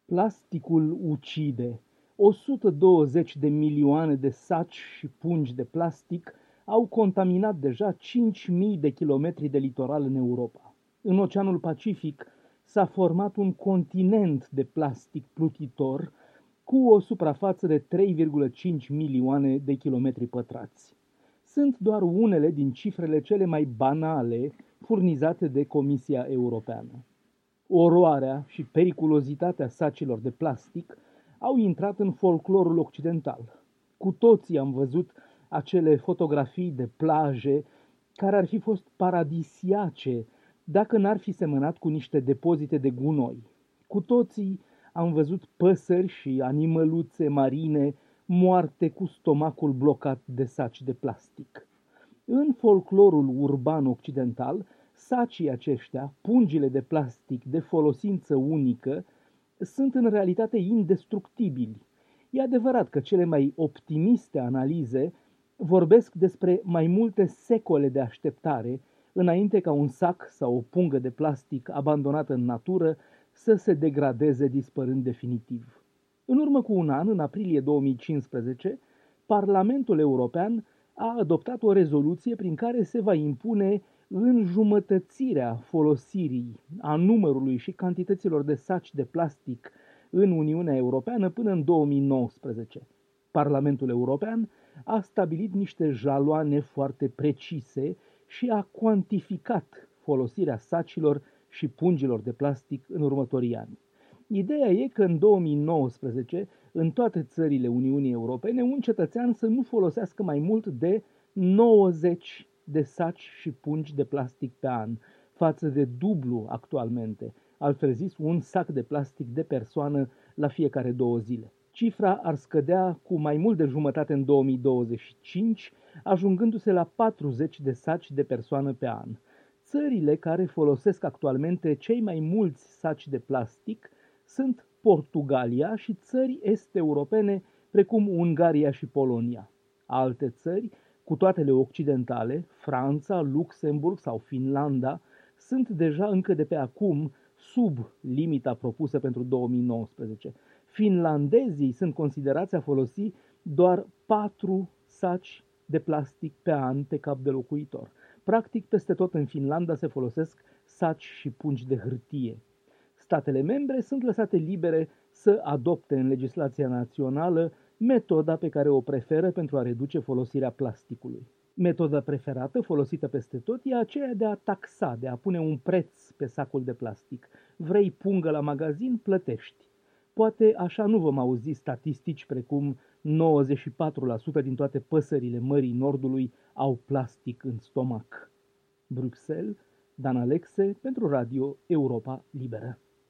Plasticul ucide. 120 de milioane de saci și pungi de plastic au contaminat deja 5.000 de kilometri de litoral în Europa. În Oceanul Pacific s-a format un continent de plastic plutitor cu o suprafață de 3,5 milioane de kilometri pătrați. Sunt doar unele din cifrele cele mai banale furnizate de Comisia Europeană. Oroarea și periculozitatea sacilor de plastic au intrat în folclorul occidental. Cu toții am văzut acele fotografii de plaje care ar fi fost paradisiace dacă n-ar fi semănat cu niște depozite de gunoi. Cu toții am văzut păsări și animăluțe marine moarte cu stomacul blocat de saci de plastic. În folclorul urban occidental, sacii aceștia, pungile de plastic de folosință unică, sunt în realitate indestructibili. E adevărat că cele mai optimiste analize vorbesc despre mai multe secole de așteptare înainte ca un sac sau o pungă de plastic abandonată în natură să se degradeze dispărând definitiv. În urmă cu un an, în aprilie 2015, Parlamentul European a adoptat o rezoluție prin care se va impune înjumătățirea folosirii, a numărului și cantităților de saci de plastic în Uniunea Europeană până în 2019. Parlamentul European a stabilit niște jaloane foarte precise și a cuantificat folosirea sacilor și pungilor de plastic în următorii ani. Ideea e că în 2019, în toate țările Uniunii Europene, un cetățean să nu folosească mai mult de 90 de saci și pungi de plastic pe an, față de dublu actualmente, altfel zis un sac de plastic de persoană la fiecare 2 zile. Cifra ar scădea cu mai mult de jumătate în 2025, ajungându-se la 40 de saci de persoană pe an. Țările care folosesc actualmente cei mai mulți saci de plastic sunt Portugalia și țări est-europene precum Ungaria și Polonia. Alte țări, cu toatele occidentale, Franța, Luxemburg sau Finlanda, sunt deja încă de pe acum sub limita propusă pentru 2019. Finlandezii sunt considerați a folosi doar 4 saci de plastic pe an pe cap de locuitor. Practic, peste tot în Finlanda se folosesc saci și pungi de hârtie. Statele membre sunt lăsate libere să adopte în legislația națională metoda pe care o preferă pentru a reduce folosirea plasticului. Metoda preferată, folosită peste tot, e aceea de a taxa, de a pune un preț pe sacul de plastic. Vrei pungă la magazin? Plătești. Poate așa nu vom auzi statistici precum 94% din toate păsările Mării Nordului au plastic în stomac. Bruxelles, Dan Alexe pentru Radio Europa Liberă.